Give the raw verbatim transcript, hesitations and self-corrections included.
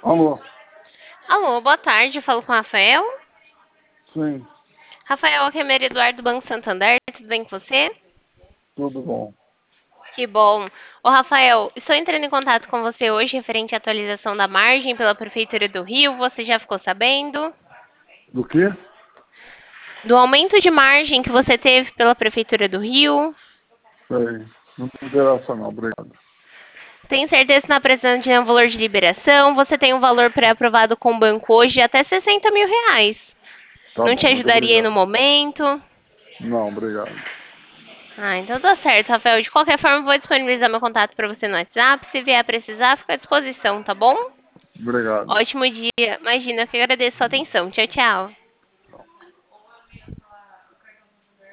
Alô? Alô, boa tarde, eu falo com o Rafael. Sim, Rafael, aqui é Maria Eduardo do Banco Santander, tudo bem com você? tudo bom. Que bom. Ô Rafael, estou entrando em contato com você hoje referente à atualização da margem pela Prefeitura do Rio, você já ficou sabendo? Do quê? Do aumento de margem que você teve pela Prefeitura do Rio? Sei. Não me interessa não, obrigado. Tem certeza que está precisando de um valor de liberação? Você tem um valor pré-aprovado com o banco hoje de até sessenta mil reais. Tá Não te bom, muito ajudaria aí no obrigado. momento? Não, obrigado. Ah, então tá certo, Rafael. De qualquer forma, eu vou disponibilizar meu contato para você no WhatsApp. Se vier a precisar, fica à disposição, tá bom? Obrigado. Ótimo dia. Imagina, eu que agradeço a sua atenção. Tchau, tchau.